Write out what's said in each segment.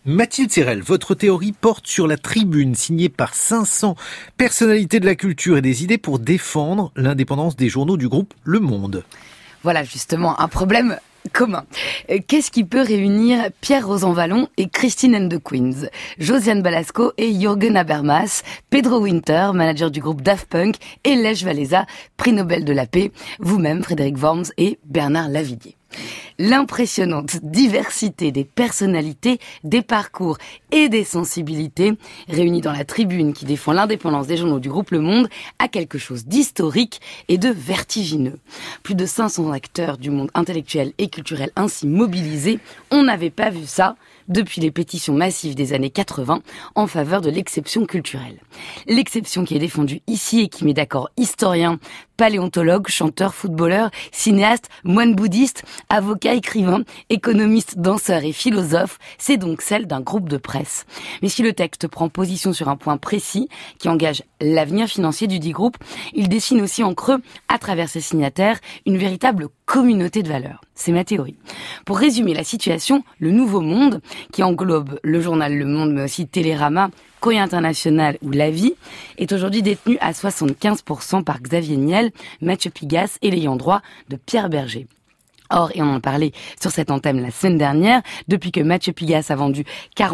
Mathilde Serrel, votre théorie porte sur la tribune signée par 500 personnalités de la culture et des idées pour défendre l'indépendance des journaux du groupe Le Monde. Voilà justement un problème commun. Qu'est-ce qui peut réunir Pierre Rosanvallon et Christine and the Queens, Josiane Balasco et Jürgen Habermas, Pedro Winter, manager du groupe Daft Punk, et Lech Walesa, prix Nobel de la paix, vous-même Frédéric Worms et Bernard Lavilliers. L'impressionnante diversité des personnalités, des parcours et des sensibilités réunies dans la tribune qui défend l'indépendance des journaux du groupe Le Monde a quelque chose d'historique et de vertigineux. Plus de 500 acteurs du monde intellectuel et culturel ainsi mobilisés, on n'avait pas vu ça depuis les pétitions massives des années 80 en faveur de l'exception culturelle. L'exception qui est défendue ici et qui met d'accord historiens, paléontologues, chanteurs, footballeurs, cinéastes, moines bouddhistes, avocats, écrivains, économistes, danseurs et philosophes, c'est donc celle d'un groupe de presse. Mais si le texte prend position sur un point précis qui engage l'avenir financier du dit groupe, il dessine aussi en creux, à travers ses signataires, une véritable communauté de valeurs. C'est ma théorie. Pour résumer la situation, le Nouveau Monde, qui englobe le journal Le Monde, mais aussi Télérama, Courrier International ou La Vie, est aujourd'hui détenu à 75% par Xavier Niel, Mathieu Pigasse et l'ayant droit de Pierre Berger. Or, et on en parlait sur cette antenne la semaine dernière, depuis que Mathieu Pigasse a vendu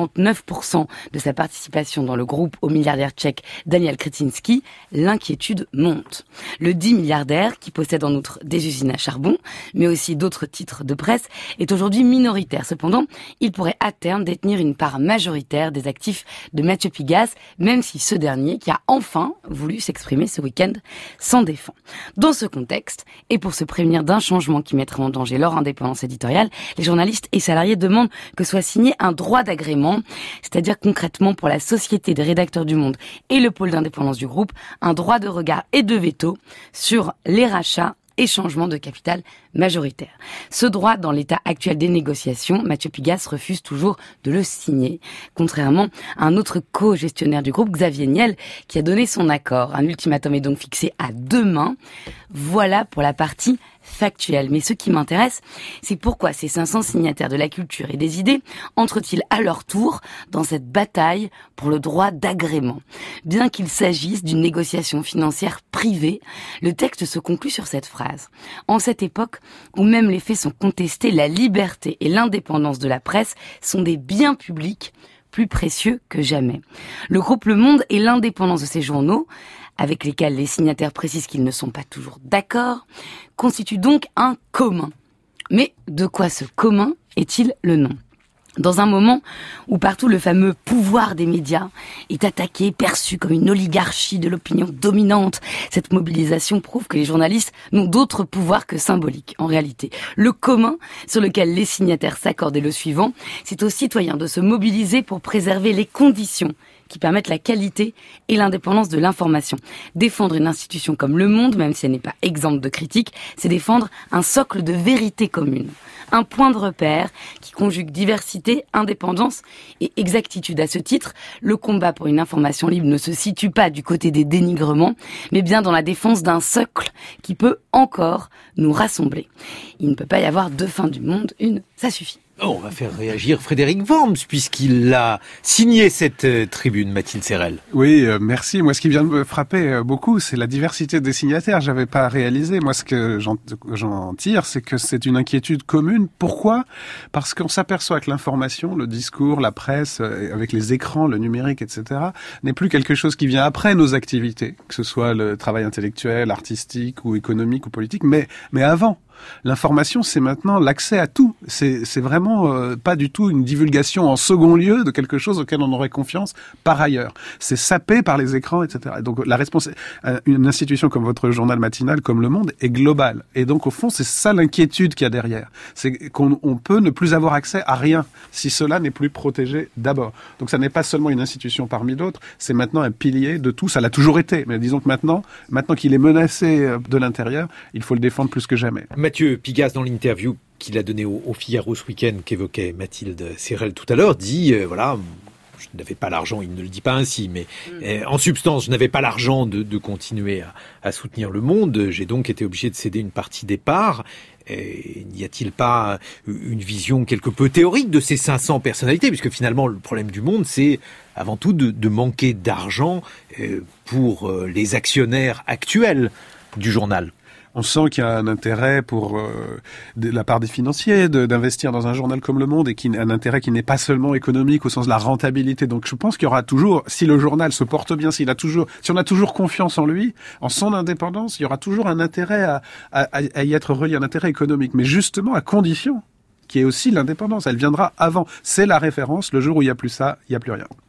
49% de sa participation dans le groupe au milliardaire tchèque Daniel Kretinsky, l'inquiétude monte. Le dit milliardaire, qui possède en outre des usines à charbon, mais aussi d'autres titres de presse, est aujourd'hui minoritaire. Cependant, il pourrait à terme détenir une part majoritaire des actifs de Mathieu Pigasse, même si ce dernier, qui a enfin voulu s'exprimer ce week-end, s'en défend. Dans ce contexte, et pour se prévenir d'un changement qui mettrait en danger leur indépendance éditoriale, les journalistes et salariés demandent que soit signé un droit d'agrément, c'est-à-dire concrètement pour la Société des rédacteurs du Monde et le pôle d'indépendance du groupe, un droit de regard et de veto sur les rachats et changements de capital majoritaire. Ce droit, dans l'état actuel des négociations, Mathieu Pigasse refuse toujours de le signer, contrairement à un autre co-gestionnaire du groupe, Xavier Niel, qui a donné son accord. Un ultimatum est donc fixé à demain. Voilà pour la partie factuelle. Mais ce qui m'intéresse, c'est pourquoi ces 500 signataires de la culture et des idées entrent-ils à leur tour dans cette bataille pour le droit d'agrément. Bien qu'il s'agisse d'une négociation financière privée, le texte se conclut sur cette phrase. En cette époque où même les faits sont contestés, la liberté et l'indépendance de la presse sont des biens publics plus précieux que jamais. Le groupe Le Monde et l'indépendance de ses journaux, avec lesquels les signataires précisent qu'ils ne sont pas toujours d'accord, constituent donc un commun. Mais de quoi ce commun est-il le nom ? Dans un moment où partout le fameux pouvoir des médias est attaqué, perçu comme une oligarchie de l'opinion dominante, cette mobilisation prouve que les journalistes n'ont d'autre pouvoir que symbolique. En réalité, le commun sur lequel les signataires s'accordent est le suivant, c'est aux citoyens de se mobiliser pour préserver les conditions qui permettent la qualité et l'indépendance de l'information. Défendre une institution comme Le Monde, même si elle n'est pas exempte de critiques, c'est défendre un socle de vérité commune. Un point de repère qui conjugue diversité, indépendance et exactitude. À ce titre, le combat pour une information libre ne se situe pas du côté des dénigrements, mais bien dans la défense d'un socle qui peut encore nous rassembler. Il ne peut pas y avoir deux fins du monde, une, ça suffit. On va faire réagir Frédéric Worms, puisqu'il a signé cette tribune, Mathilde Serrel. Oui, merci. Moi, ce qui vient de me frapper beaucoup, c'est la diversité des signataires. J'avais pas réalisé. Moi, ce que j'en tire, c'est que c'est une inquiétude commune. Pourquoi ? Parce qu'on s'aperçoit que l'information, le discours, la presse, avec les écrans, le numérique, etc., n'est plus quelque chose qui vient après nos activités, que ce soit le travail intellectuel, artistique ou économique ou politique, mais avant. L'information, c'est maintenant l'accès à tout. C'est vraiment pas du tout une divulgation en second lieu de quelque chose auquel on aurait confiance par ailleurs. C'est sapé par les écrans, etc. Et donc une institution comme votre journal matinal, comme Le Monde, est globale. Et donc au fond, c'est ça l'inquiétude qu'il y a derrière. C'est qu'on peut ne plus avoir accès à rien si cela n'est plus protégé d'abord. Donc ça n'est pas seulement une institution parmi d'autres, c'est maintenant un pilier de tout. Ça l'a toujours été, mais disons que maintenant qu'il est menacé de l'intérieur, il faut le défendre plus que jamais. Mathieu Pigasse, dans l'interview qu'il a donnée au Figaro ce week-end, qu'évoquait Mathilde Serrel tout à l'heure, dit je n'avais pas l'argent, il ne le dit pas ainsi, mais en substance, je n'avais pas l'argent de continuer à soutenir Le Monde. J'ai donc été obligé de céder une partie des parts. N'y a-t-il pas une vision quelque peu théorique de ces 500 personnalités? Puisque finalement, le problème du Monde, c'est avant tout de manquer d'argent pour les actionnaires actuels du journal. On sent qu'il y a un intérêt pour de la part des financiers d'investir dans un journal comme Le Monde, et un intérêt qui n'est pas seulement économique au sens de la rentabilité. Donc je pense qu'il y aura toujours, si le journal se porte bien, si on a toujours confiance en lui, en son indépendance, il y aura toujours un intérêt à y être relié, un intérêt économique, mais justement à condition qu'il y ait aussi l'indépendance. Elle viendra avant. C'est la référence. Le jour où il n'y a plus ça, il n'y a plus rien.